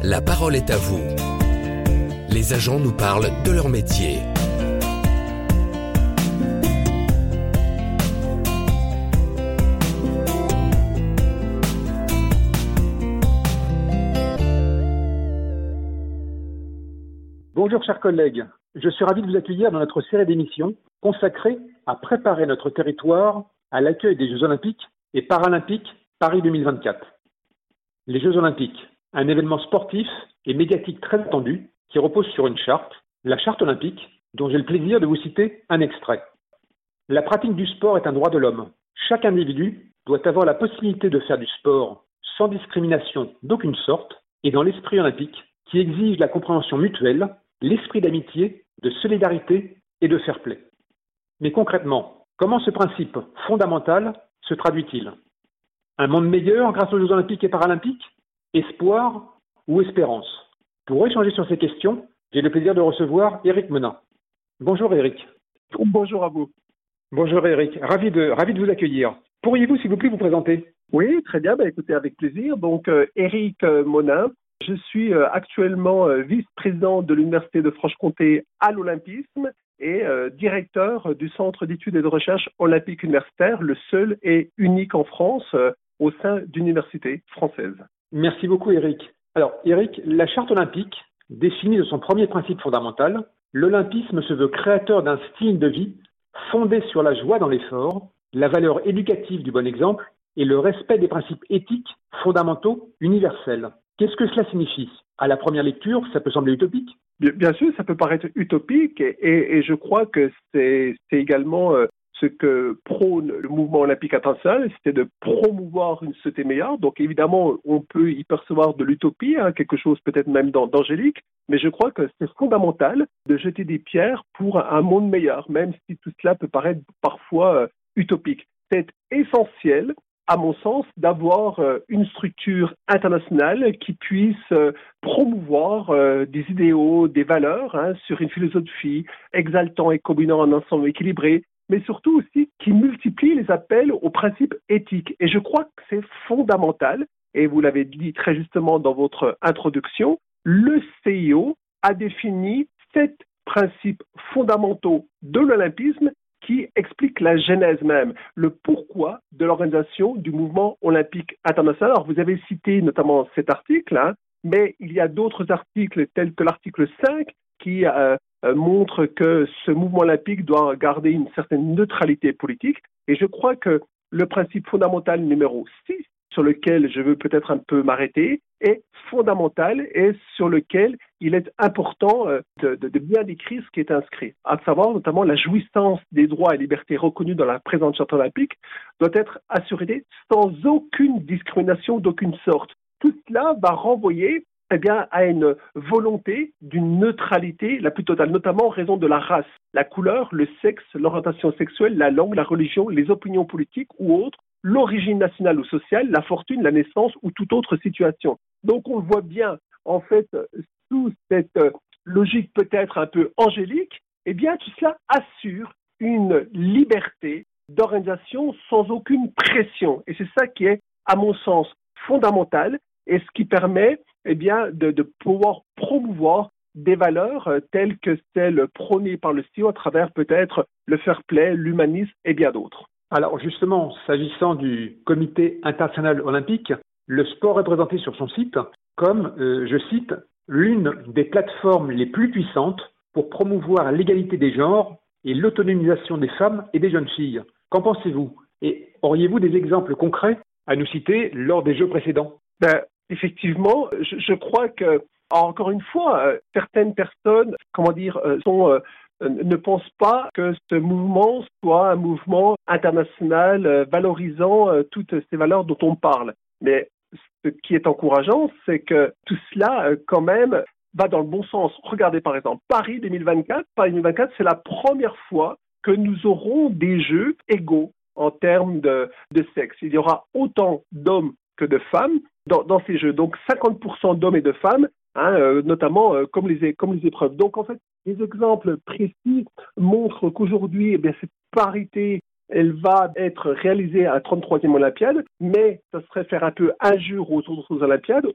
La parole est à vous. Les agents nous parlent de leur métier. Bonjour chers collègues, je suis ravi de vous accueillir dans notre série d'émissions consacrée à préparer notre territoire à l'accueil des Jeux Olympiques et Paralympiques Paris 2024. Les Jeux Olympiques, un événement sportif et médiatique très attendu qui repose sur une charte, la charte olympique, dont j'ai le plaisir de vous citer un extrait. La pratique du sport est un droit de l'homme. Chaque individu doit avoir la possibilité de faire du sport sans discrimination d'aucune sorte et dans l'esprit olympique qui exige la compréhension mutuelle, l'esprit d'amitié, de solidarité et de fair play. Mais concrètement, comment ce principe fondamental se traduit-il ? Un monde meilleur grâce aux Jeux Olympiques et Paralympiques ? Espoir ou espérance ? Pour échanger sur ces questions, j'ai le plaisir de recevoir Éric Menin. Bonjour Éric. Bonjour à vous. Bonjour Éric, ravi de vous accueillir. Pourriez-vous s'il vous plaît vous présenter ? Oui, très bien, écoutez, avec plaisir. Donc Éric Menin, je suis actuellement vice-président de l'Université de Franche-Comté à l'Olympisme et directeur du Centre d'études et de recherche olympique universitaire, le seul et unique en France au sein d'universités françaises. Merci beaucoup Éric. Alors Éric, la charte olympique définit de son premier principe fondamental, l'olympisme se veut créateur d'un style de vie fondé sur la joie dans l'effort, la valeur éducative du bon exemple et le respect des principes éthiques fondamentaux universels. Qu'est-ce que cela signifie ? À la première lecture, ça peut sembler utopique. Bien sûr, ça peut paraître utopique et je crois que c'est également ce que prône le mouvement olympique international, c'était de promouvoir une société meilleure. Donc évidemment, on peut y percevoir de l'utopie, quelque chose peut-être même d'angélique, mais je crois que c'est fondamental de jeter des pierres pour un monde meilleur, même si tout cela peut paraître parfois utopique. C'est essentiel, à mon sens, d'avoir une structure internationale qui puisse promouvoir des idéaux, des valeurs sur une philosophie exaltant et combinant un ensemble équilibré, mais surtout aussi qui multiplie les appels aux principes éthiques. Et je crois que c'est fondamental, et vous l'avez dit très justement dans votre introduction, le CIO a défini 7 principes fondamentaux de l'olympisme qui expliquent la genèse même, le pourquoi de l'organisation du mouvement olympique international. Alors vous avez cité notamment cet article, mais il y a d'autres articles tels que l'article 5 qui montre que ce mouvement olympique doit garder une certaine neutralité politique. Et je crois que le principe fondamental numéro 6, sur lequel je veux peut-être un peu m'arrêter, est fondamental et sur lequel il est important de bien décrire ce qui est inscrit. À savoir notamment la jouissance des droits et libertés reconnus dans la présente charte olympique doit être assurée sans aucune discrimination d'aucune sorte. Tout cela va renvoyer à une volonté d'une neutralité la plus totale, notamment en raison de la race, la couleur, le sexe, l'orientation sexuelle, la langue, la religion, les opinions politiques ou autres, l'origine nationale ou sociale, la fortune, la naissance ou toute autre situation. Donc on le voit bien, en fait, sous cette logique peut-être un peu angélique, tout cela assure une liberté d'organisation sans aucune pression. Et c'est ça qui est, à mon sens, fondamental et ce qui permet de pouvoir promouvoir des valeurs telles que celles prônées par le CIO à travers peut-être le fair play, l'humanisme et bien d'autres. Alors justement, s'agissant du Comité international olympique, le sport est présenté sur son site comme, je cite, l'une des plateformes les plus puissantes pour promouvoir l'égalité des genres et l'autonomisation des femmes et des jeunes filles. Qu'en pensez-vous ? Et auriez-vous des exemples concrets à nous citer lors des Jeux précédents ? Effectivement, je crois que, encore une fois, certaines personnes, ne pensent pas que ce mouvement soit un mouvement international valorisant toutes ces valeurs dont on parle. Mais ce qui est encourageant, c'est que tout cela, quand même, va dans le bon sens. Regardez par exemple, Paris 2024, c'est la première fois que nous aurons des jeux égaux en termes de sexe. Il y aura autant d'hommes que de femmes dans ces jeux. Donc 50% d'hommes et de femmes, notamment comme les épreuves. Donc en fait, les exemples précis montrent qu'aujourd'hui, cette parité, elle va être réalisée à la 33e Olympiade, mais ça serait faire un peu injure aux autres Olympiades où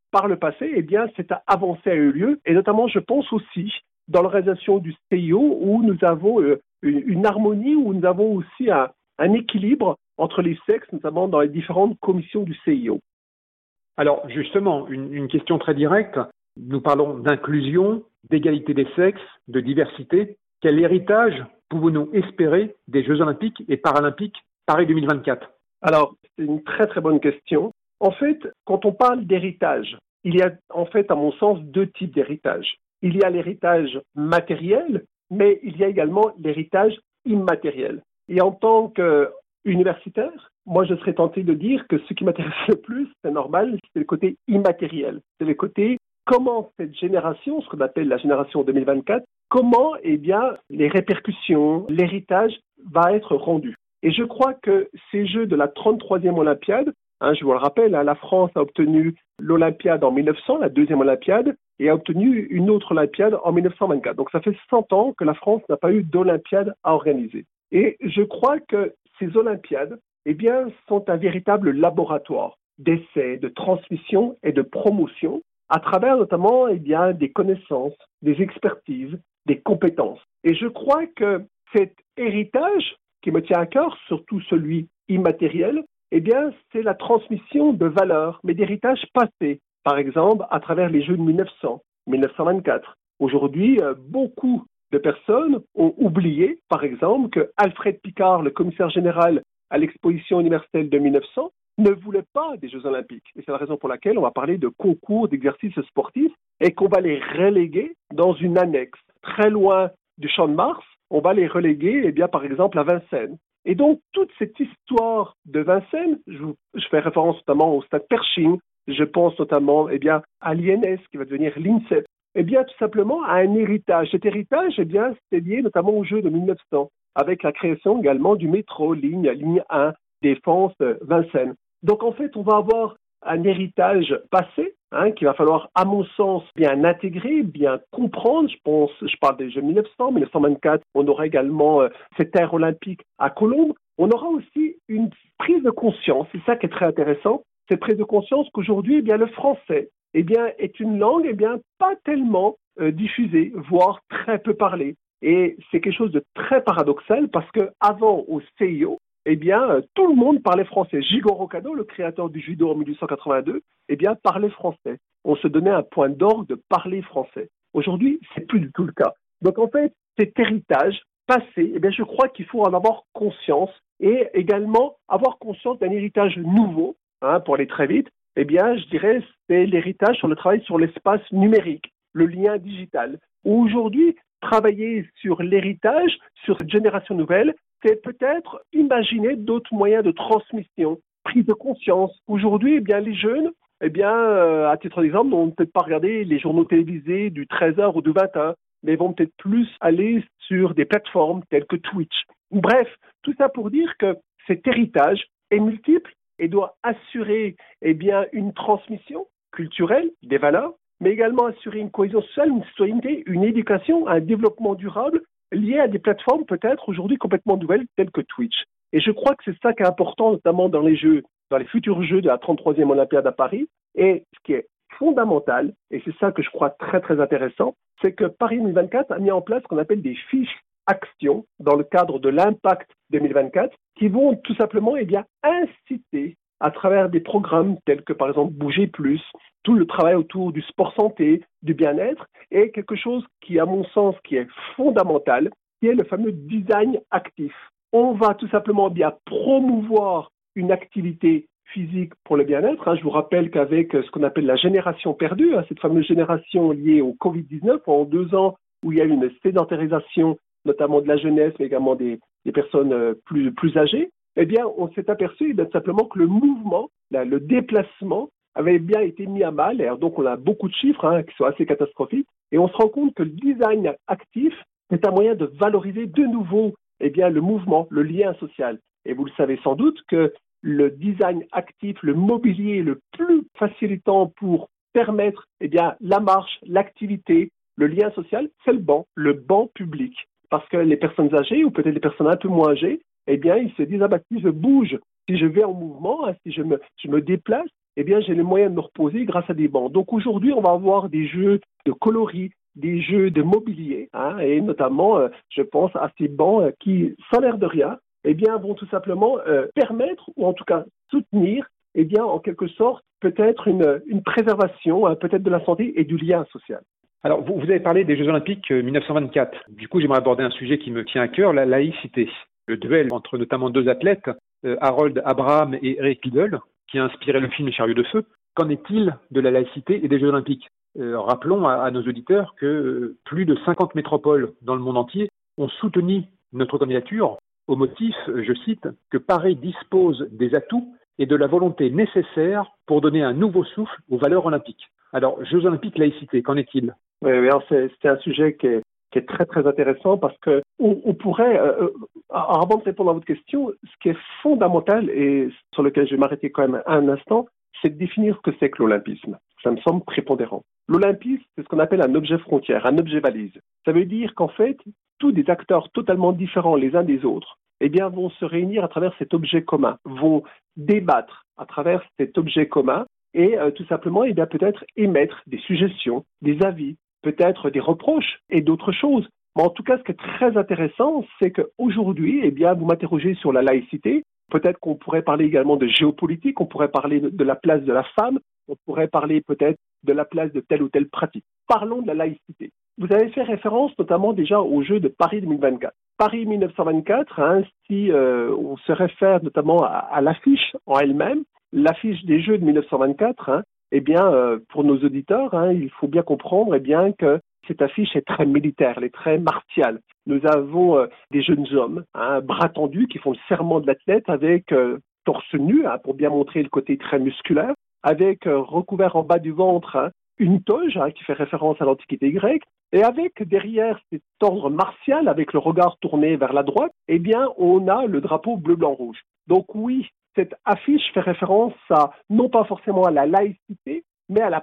par le passé, eh bien, cette avancée a eu lieu, et notamment, je pense aussi, dans l'organisation du CIO, où nous avons une harmonie, où nous avons aussi un équilibre entre les sexes, notamment dans les différentes commissions du CIO. Alors justement, une question très directe. Nous parlons d'inclusion, d'égalité des sexes, de diversité. Quel héritage pouvons-nous espérer des Jeux Olympiques et Paralympiques Paris 2024 ? Alors, c'est une très très bonne question. En fait, quand on parle d'héritage, il y a en fait, à mon sens, deux types d'héritage. Il y a l'héritage matériel, mais il y a également l'héritage immatériel. Et en tant qu'universitaire, moi je serais tenté de dire que ce qui m'intéresse le plus, c'est normal, c'est le côté immatériel. C'est le côté comment cette génération, ce qu'on appelle la génération 2024, comment les répercussions, l'héritage va être rendu. Et je crois que ces Jeux de la 33e Olympiade, je vous le rappelle, la France a obtenu l'Olympiade en 1900, la deuxième Olympiade, et a obtenu une autre Olympiade en 1924. Donc ça fait 100 ans que la France n'a pas eu d'Olympiade à organiser. Et je crois que ces Olympiades sont un véritable laboratoire d'essais, de transmission et de promotion à travers notamment des connaissances, des expertises, des compétences. Et je crois que cet héritage qui me tient à cœur, surtout celui immatériel, c'est la transmission de valeurs, mais d'héritage passé. Par exemple, à travers les Jeux de 1900, 1924. Aujourd'hui, beaucoup de personnes ont oublié, par exemple, que Alfred Picard, le commissaire général à l'exposition universelle de 1900, ne voulait pas des Jeux Olympiques. Et c'est la raison pour laquelle on va parler de concours d'exercices sportifs et qu'on va les reléguer dans une annexe très loin du Champ de Mars. On va les reléguer, par exemple, à Vincennes. Et donc, toute cette histoire de Vincennes, je fais référence notamment au stade Pershing, je pense notamment à l'INS qui va devenir l'INSEP, tout simplement à un héritage. Cet héritage, c'est lié notamment aux Jeux de 1900, avec la création également du métro, ligne 1, Défense, Vincennes. Donc, en fait, on va avoir un héritage passé, qu'il va falloir, à mon sens, bien intégrer, bien comprendre. Je parle des Jeux 1900, 1924, on aura également cette ère olympique à Colombes. On aura aussi une prise de conscience, c'est ça qui est très intéressant, cette prise de conscience qu'aujourd'hui, le français, est une langue, pas tellement diffusée, voire très peu parlée. Et c'est quelque chose de très paradoxal parce que avant au CIO, tout le monde parlait français. Jigoro Kano, le créateur du judo en 1882, parlait français. On se donnait un point d'orgue de parler français. Aujourd'hui, c'est plus du tout le cas. Donc en fait, cet héritage passé, je crois qu'il faut en avoir conscience et également avoir conscience d'un héritage nouveau, pour aller très vite. Je dirais, c'est l'héritage sur le travail sur l'espace numérique, le lien digital. Aujourd'hui, travailler sur l'héritage, sur cette génération nouvelle, c'est peut-être imaginer d'autres moyens de transmission, prise de conscience. Aujourd'hui, les jeunes, à titre d'exemple, n'ont peut-être pas regardé les journaux télévisés du 13h ou du 21, mais vont peut-être plus aller sur des plateformes telles que Twitch. Bref, tout ça pour dire que cet héritage est multiple et doit assurer une transmission culturelle, des valeurs, mais également assurer une cohésion sociale, une citoyenneté, une éducation, un développement durable lié à des plateformes peut-être aujourd'hui complètement nouvelles telles que Twitch. Et je crois que c'est ça qui est important, notamment dans les futurs Jeux de la 33e Olympiade à Paris. Et ce qui est fondamental, et c'est ça que je crois très très intéressant, c'est que Paris 2024 a mis en place ce qu'on appelle des fiches actions dans le cadre de l'Impact 2024 qui vont tout simplement inciter à travers des programmes tels que par exemple Bouger Plus, tout le travail autour du sport santé, du bien-être, et quelque chose qui, à mon sens, qui est fondamental, qui est le fameux design actif. On va tout simplement promouvoir une activité physique pour le bien-être. Je vous rappelle qu'avec ce qu'on appelle la génération perdue, cette fameuse génération liée au Covid-19, en 2 ans où il y a eu une sédentarisation, notamment de la jeunesse, mais également des personnes plus âgées, on s'est aperçu simplement que le mouvement, le déplacement, avait bien été mis à mal. Et donc, on a beaucoup de chiffres qui sont assez catastrophiques. Et on se rend compte que le design actif est un moyen de valoriser de nouveau le mouvement, le lien social. Et vous le savez sans doute que le design actif, le mobilier le plus facilitant pour permettre la marche, l'activité, le lien social, c'est le banc public. Parce que les personnes âgées ou peut-être les personnes un peu moins âgées, ils se disent si je bouge, si je vais en mouvement, si je me déplace, eh bien, j'ai les moyens de me reposer grâce à des bancs. Donc aujourd'hui, on va avoir des jeux de coloris, des jeux de mobilier, et notamment, je pense à ces bancs qui, sans l'air de rien, eh bien, vont tout simplement permettre, ou en tout cas soutenir, eh bien, en quelque sorte, peut-être une préservation, peut-être de la santé et du lien social. Alors, vous avez parlé des Jeux Olympiques 1924. Du coup, j'aimerais aborder un sujet qui me tient à cœur, la laïcité. Le duel entre notamment deux athlètes, Harold Abraham et Eric Liddell, qui a inspiré le film Chariot de feu. Qu'en est-il de la laïcité et des Jeux Olympiques ? Rappelons à nos auditeurs que plus de 50 métropoles dans le monde entier ont soutenu notre candidature au motif, je cite, que Paris dispose des atouts et de la volonté nécessaire pour donner un nouveau souffle aux valeurs olympiques. Alors, Jeux Olympiques, laïcité, qu'en est-il ? Oui, alors c'est un sujet qui est très très intéressant parce que on pourrait, avant de répondre à votre question, ce qui est fondamental et sur lequel je vais m'arrêter quand même un instant, c'est de définir ce que c'est que l'olympisme. Ça me semble prépondérant. L'olympisme, c'est ce qu'on appelle un objet frontière, un objet valise. Ça veut dire qu'en fait, tous des acteurs totalement différents les uns des autres, eh bien, vont se réunir à travers cet objet commun, vont débattre à travers cet objet commun et tout simplement, eh bien, peut-être émettre des suggestions, des avis, peut-être des reproches et d'autres choses. Mais en tout cas, ce qui est très intéressant, c'est qu'aujourd'hui, eh bien, vous m'interrogez sur la laïcité. Peut-être qu'on pourrait parler également de géopolitique, on pourrait parler de la place de la femme, on pourrait parler peut-être de la place de telle ou telle pratique. Parlons de la laïcité. Vous avez fait référence notamment déjà aux Jeux de Paris 2024. Paris 1924, si on se réfère notamment à l'affiche en elle-même, l'affiche des Jeux de 1924, eh bien, pour nos auditeurs, il faut bien comprendre eh bien, que cette affiche est très militaire, elle est très martiale. Nous avons des jeunes hommes, bras tendus, qui font le serment de l'athlète avec torse nu, pour bien montrer le côté très musculaire, avec recouvert en bas du ventre une toge qui fait référence à l'Antiquité grecque, et avec derrière cet ordre martial, avec le regard tourné vers la droite, eh bien, on a le drapeau bleu-blanc-rouge. Donc oui, cette affiche fait référence à, non pas forcément à la laïcité, mais à la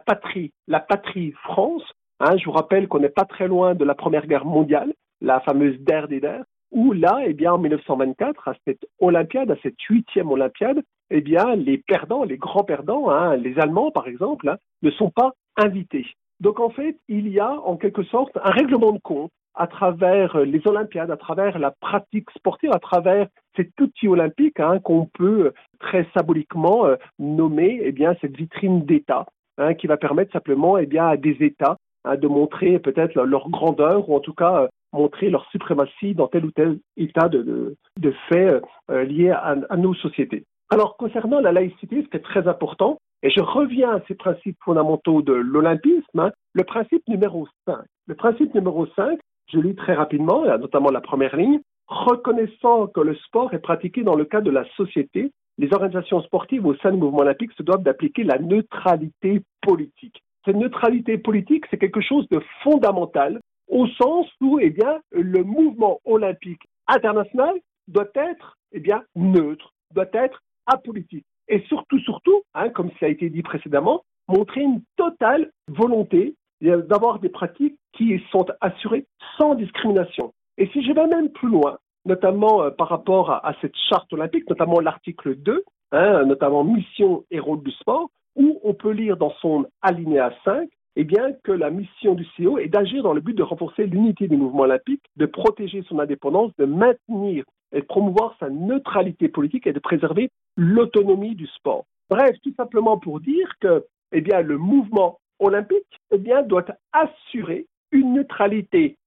patrie France. Je vous rappelle qu'on n'est pas très loin de la Première Guerre mondiale, la fameuse Der des Der, où là, eh bien, en 1924, à cette Olympiade, à cette 8e Olympiade, eh bien, les perdants, les grands perdants, les Allemands par exemple, ne sont pas invités. Donc en fait, il y a en quelque sorte un règlement de compte à travers les Olympiades, à travers la pratique sportive, à travers cet outil olympique qu'on peut très symboliquement nommer eh bien, cette vitrine d'État qui va permettre simplement eh bien, à des États de montrer peut-être leur grandeur ou en tout cas montrer leur suprématie dans tel ou tel état de fait lié à nos sociétés. Alors, concernant la laïcité, ce qui est très important, et je reviens à ces principes fondamentaux de l'olympisme, le principe numéro 5. Le principe numéro 5, je lis très rapidement, notamment la première ligne, reconnaissant que le sport est pratiqué dans le cadre de la société, les organisations sportives au sein du mouvement olympique se doivent d'appliquer la neutralité politique. Cette neutralité politique, c'est quelque chose de fondamental au sens où eh bien, le mouvement olympique international doit être eh bien, neutre, doit être apolitique. Et surtout, comme ça a été dit précédemment, montrer une totale volonté d'avoir des pratiques qui sont assurées sans discrimination. Et si je vais même plus loin, notamment par rapport à cette charte olympique, notamment l'article 2, notamment mission et rôle du sport, où on peut lire dans son alinéa 5, eh bien, que la mission du CEO est d'agir dans le but de renforcer l'unité du mouvement olympique, de protéger son indépendance, de maintenir et de promouvoir sa neutralité politique et de préserver l'autonomie du sport. Bref, tout simplement pour dire que eh bien, le mouvement olympique eh bien, doit assurer une neutralité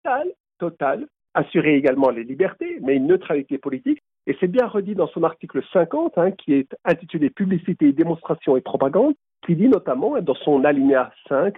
totale, assurer également les libertés, mais une neutralité politique. Et c'est bien redit dans son article 50, qui est intitulé « Publicité, démonstration et propagande », qui dit notamment, dans son alinéa 5,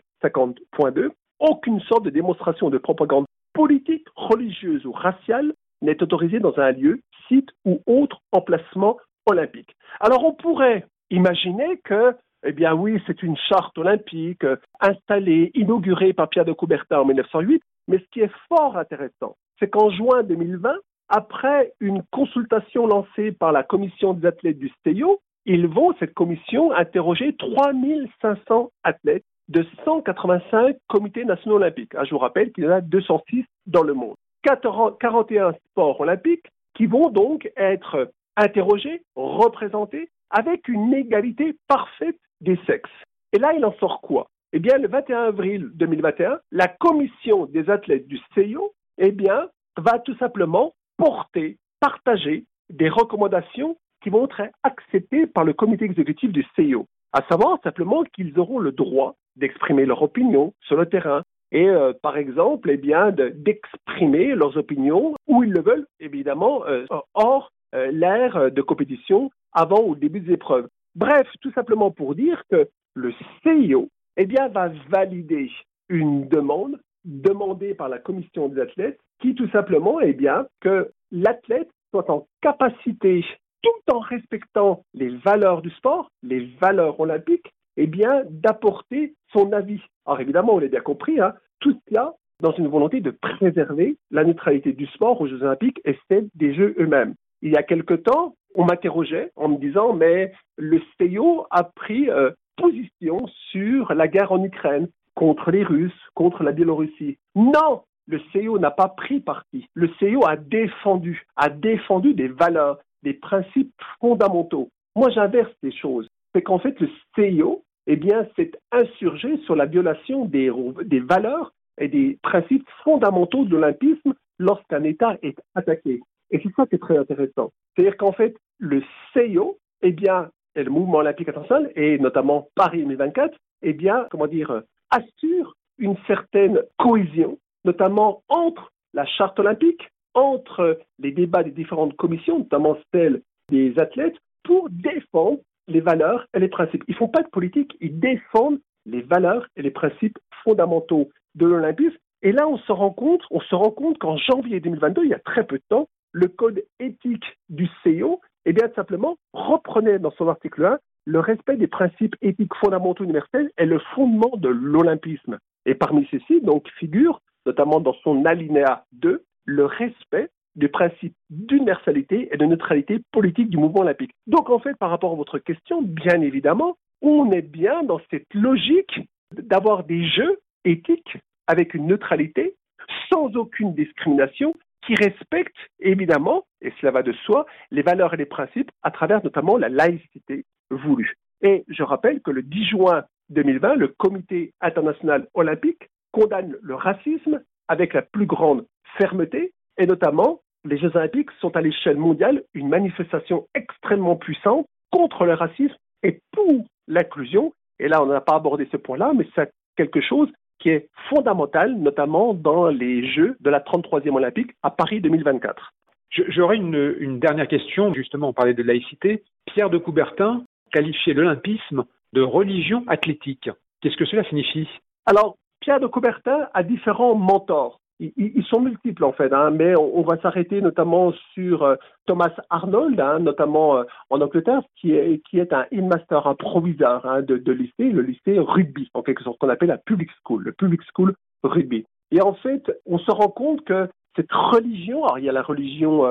50.2, « Aucune sorte de démonstration de propagande politique, religieuse ou raciale n'est autorisée dans un lieu, site ou autre emplacement olympique. » Alors on pourrait imaginer que, eh bien oui, c'est une charte olympique installée, inaugurée par Pierre de Coubertin en 1908, mais ce qui est fort intéressant, c'est qu'en juin 2020, après une consultation lancée par la commission des athlètes du STEIO, cette commission, interroger 3500 athlètes de 185 comités nationaux olympiques. Je vous rappelle qu'il y en a 206 dans le monde. 41 sports olympiques qui vont donc être interrogés, représentés, avec une égalité parfaite des sexes. Et là, il en sort quoi? Eh bien, le 21 avril 2021, la commission des athlètes du CIO, eh bien, va tout simplement partager des recommandations qui vont être acceptées par le comité exécutif du CIO. À savoir simplement qu'ils auront le droit d'exprimer leur opinion sur le terrain et, par exemple, eh bien, d'exprimer leurs opinions où ils le veulent, évidemment, hors l'ère de compétition avant ou début des épreuves. Bref, tout simplement pour dire que le CIO eh bien, va valider une demande demandée par la commission des athlètes qui tout simplement eh bien, que l'athlète soit en capacité, tout en respectant les valeurs du sport, les valeurs olympiques, eh bien, d'apporter son avis. Alors évidemment, on l'a bien compris, tout cela dans une volonté de préserver la neutralité du sport aux Jeux olympiques et celle des Jeux eux-mêmes. Il y a quelque temps, on m'interrogeait en me disant, mais le CIO a pris position sur la guerre en Ukraine, contre les Russes, contre la Biélorussie. Non, le CIO n'a pas pris parti. Le CIO a défendu des valeurs, des principes fondamentaux. Moi, j'inverse les choses. C'est qu'en fait, le CIO, eh bien, s'est insurgé sur la violation des valeurs et des principes fondamentaux de l'olympisme lorsqu'un État est attaqué. Et c'est ça qui est très intéressant. C'est-à-dire qu'en fait, le CIO, eh bien, et le mouvement olympique international, et notamment Paris 2024, eh bien, assure une certaine cohésion, notamment entre la charte olympique, entre les débats des différentes commissions, notamment celle des athlètes, pour défendre les valeurs et les principes. Ils ne font pas de politique, ils défendent les valeurs et les principes fondamentaux de l'olympisme. Et là, on se rend compte qu'en janvier 2022, il y a très peu de temps, le code éthique du CIO, eh bien, simplement, reprenait dans son article 1 le respect des principes éthiques fondamentaux universels est le fondement de l'olympisme. Et parmi ceux-ci, donc, figure, notamment dans son alinéa 2, le respect des principes d'universalité et de neutralité politique du mouvement olympique. Donc, en fait, par rapport à votre question, bien évidemment, on est bien dans cette logique d'avoir des jeux éthiques avec une neutralité, sans aucune discrimination, qui respectent évidemment, et cela va de soi, les valeurs et les principes à travers notamment la laïcité voulue. Et je rappelle que le 10 juin 2020, le Comité international olympique condamne le racisme avec la plus grande fermeté, et notamment les Jeux olympiques sont à l'échelle mondiale une manifestation extrêmement puissante contre le racisme et pour l'inclusion. Et là, on n'a pas abordé ce point-là, mais c'est quelque chose qui est fondamental, notamment dans les Jeux de la 33e Olympique à Paris 2024. J'aurais une dernière question. Justement, on parlait de laïcité. Pierre de Coubertin qualifiait l'olympisme de religion athlétique. Qu'est-ce que cela signifie? Alors, Pierre de Coubertin a différents mentors. Ils sont multiples en fait, mais on va s'arrêter notamment sur Thomas Arnold, notamment en Angleterre, qui est un headmaster, un proviseur de lycée, le lycée rugby, en quelque sorte, qu'on appelle la public school, le public school rugby. Et en fait, on se rend compte que cette religion, alors il y a la religion,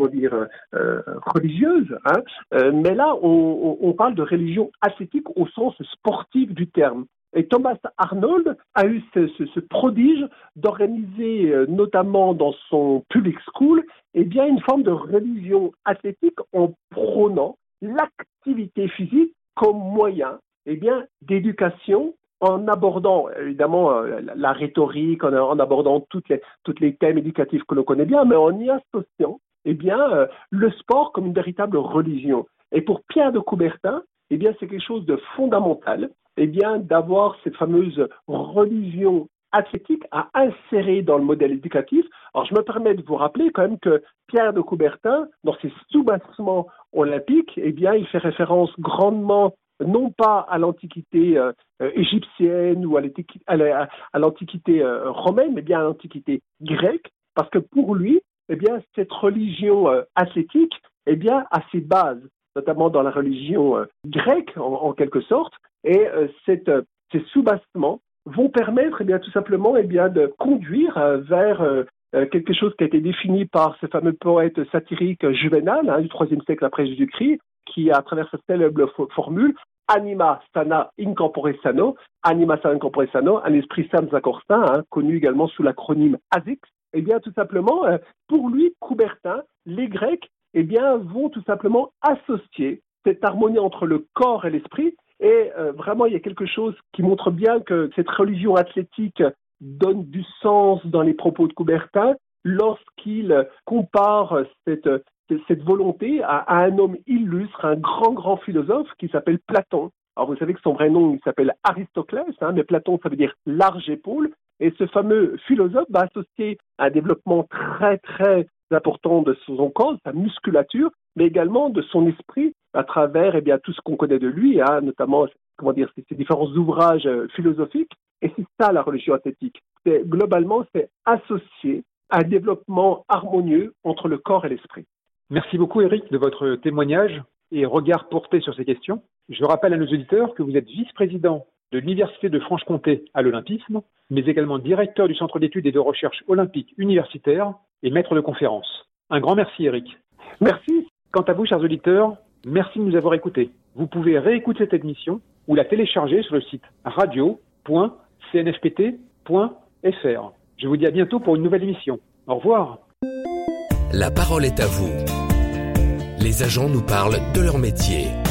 religieuse, mais là, on parle de religion athlétique au sens sportif du terme. Et Thomas Arnold a eu ce prodige d'organiser, notamment dans son public school, eh bien, une forme de religion athlétique en prônant l'activité physique comme moyen, eh bien, d'éducation, en abordant évidemment la rhétorique, en abordant toutes les thèmes éducatifs que l'on connaît bien, mais en y associant, eh bien, le sport comme une véritable religion. Et pour Pierre de Coubertin, eh bien, c'est quelque chose de fondamental, eh bien, d'avoir cette fameuse religion athlétique à insérer dans le modèle éducatif. Alors, je me permets de vous rappeler quand même que Pierre de Coubertin, dans ses soubassements olympiques, eh bien, il fait référence grandement, non pas à l'antiquité égyptienne ou à l'antiquité romaine, mais bien à l'antiquité grecque, parce que pour lui, eh bien, cette religion athlétique, eh bien, a ses bases, notamment dans la religion grecque, en quelque sorte, et ces soubassements vont permettre, eh bien, tout simplement, eh bien, de conduire vers quelque chose qui a été défini par ce fameux poète satirique Juvénal, du IIIe siècle après Jésus-Christ, qui, à travers sa célèbre formule, anima sana incorpore sano, un esprit sain dans un corps sain, connu également sous l'acronyme ASICS, eh bien, tout simplement, pour lui, Coubertin, les Grecs, eh bien, vont tout simplement associer cette harmonie entre le corps et l'esprit, Et vraiment, il y a quelque chose qui montre bien que cette religion athlétique donne du sens dans les propos de Coubertin lorsqu'il compare cette volonté à un homme illustre, un grand philosophe qui s'appelle Platon. Alors vous savez que son vrai nom, il s'appelle Aristoclès, mais Platon, ça veut dire large épaule. Et ce fameux philosophe va associer un développement très important de son corps, sa musculature, mais également de son esprit à travers tout ce qu'on connaît de lui, notamment ces différents ouvrages philosophiques. Et c'est ça la religion athlétique. Globalement, c'est associé à un développement harmonieux entre le corps et l'esprit. Merci beaucoup Éric de votre témoignage et regard porté sur ces questions. Je rappelle à nos auditeurs que vous êtes vice-président de l'Université de Franche-Comté à l'Olympisme, mais également directeur du Centre d'études et de recherche olympique universitaire et maître de conférences. Un grand merci Éric. Merci. Quant à vous, chers auditeurs, merci de nous avoir écoutés. Vous pouvez réécouter cette émission ou la télécharger sur le site radio.cnfpt.fr. Je vous dis à bientôt pour une nouvelle émission. Au revoir. La parole est à vous. Les agents nous parlent de leur métier.